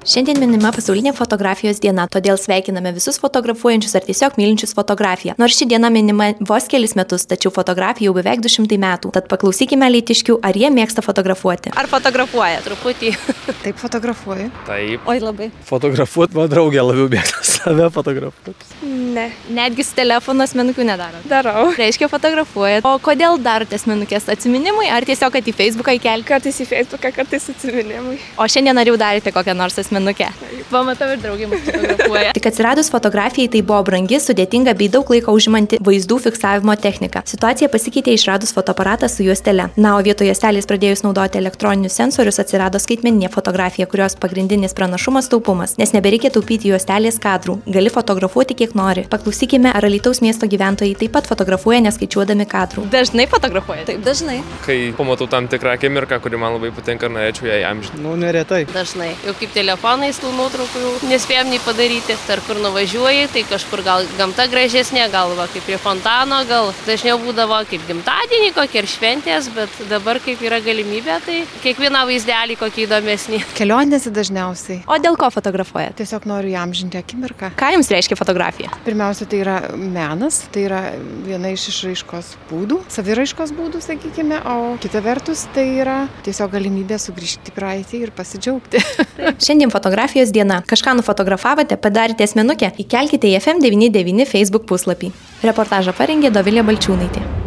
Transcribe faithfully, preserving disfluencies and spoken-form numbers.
Šiandien minima pasaulinė fotografijos diena, todėl sveikiname visus fotografuojančius ar tiesiog mylinčius fotografiją. Nors ši diena minima vos kelis metus, tačiau fotografija jau beveik du šimtai metų. Tad paklausykime alytiškių, ar jie mėgsta fotografuoti. Ar fotografuoja truputį? Taip, fotografuoju. Taip. Oi, labai. Fotografuot, man draugė labiau mėgsta save fotografuoti. Ne. Netgi su telefonu asmenukų nedaro. Darau. Reiškia fotografuojat. O kodėl darote asmenukės atsiminimui, ar tiesiog, kad į Facebooką įkelti? Kartais į Facebooką, kartais atsiminimui. O šiandien ar jau darėte kokią nors asmenukę? Pamatau ir draugė mus fotografuoja. Tik atsiradus fotografijai tai buvo brangi, sudėtinga bei daug laiko užimanti vaizdų fiksavimo technika. Situacija pasikeitė išradus fotoaparatą su juostele. Na, o vietoj juostelės pradėjus naudoti elektroninius sensorius atsirado skaitmeninė fotografija, kurios pagrindinis pranašumas taupumas, nes nebereikia taupyti juostelės kadrų. Gali fotografuoti kiek nori. Paklausykime, ar Alytaus miesto gyventojai taip pat fotografuoja neskaičiuodami kadrų. Dažnai fotografuoja? Taip, dažnai. Kai pamatau tam tikrą akimirką, kuri man labai patinka ir norėčiau ją įamžinti. Nu, neretai. Dažnai. Jau kaip telefonais tų nuotraukų jau nespėjom nei padaryti. Tarp kur nuvažiuoji, tai kažkur gal gamta gražesnė, gal va, kaip prie fontano, gal dažniau būdavo kaip gimtadienį kokie ir šventės, bet dabar kaip yra galimybė, tai kiekvieną vaizdelį kokį įdomesnį. Kelionėse dažniausiai. O dėl ko fotografuojat? Tiesiog noriu įamžinti akimirką. Ką jums reiškia fotografija? Pirmiausia, tai yra menas, tai yra viena iš išraiškos būdų, saviraiškos būdų, sakykime, o kita vertus tai yra tiesiog galimybė sugrįžti į praeitį ir pasidžiaugti. Šiandien fotografijos diena. Kažką nufotografavote, padarėte asmenukę, įkelkite į F M devyni devyni Facebook puslapį. Reportažą parengė Dovilė Balčiūnaitė.